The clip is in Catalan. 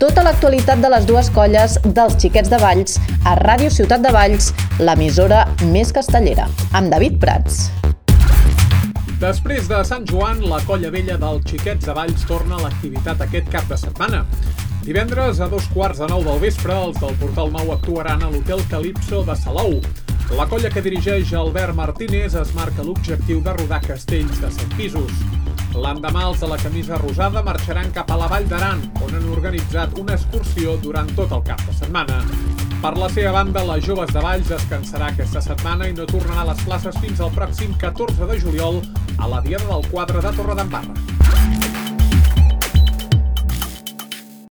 Tota l'actualitat de les dues colles dels Xiquets de Valls a Ràdio Ciutat de Valls, l'emissora més castellera, amb David Prats. Després de Sant Joan, la colla vella dels Xiquets de Valls torna a l'activitat aquest cap de setmana. Divendres a 8:45 del vespre, els del Portal Nou actuaran a l'Hotel Calypso de Salou. La colla que dirigeix Albert Martínez es marca l'objectiu de rodar castells de 7 pisos. L'endemà, els de la camisa rosada marxaran cap a la Vall d'Aran, on han organitzat una excursió durant tot el cap de setmana. Per la seva banda, les joves de Valls descansarà aquesta setmana i no tornarà a les places fins al pròxim 14 de juliol a la Diada del Quadre de Torredembarra.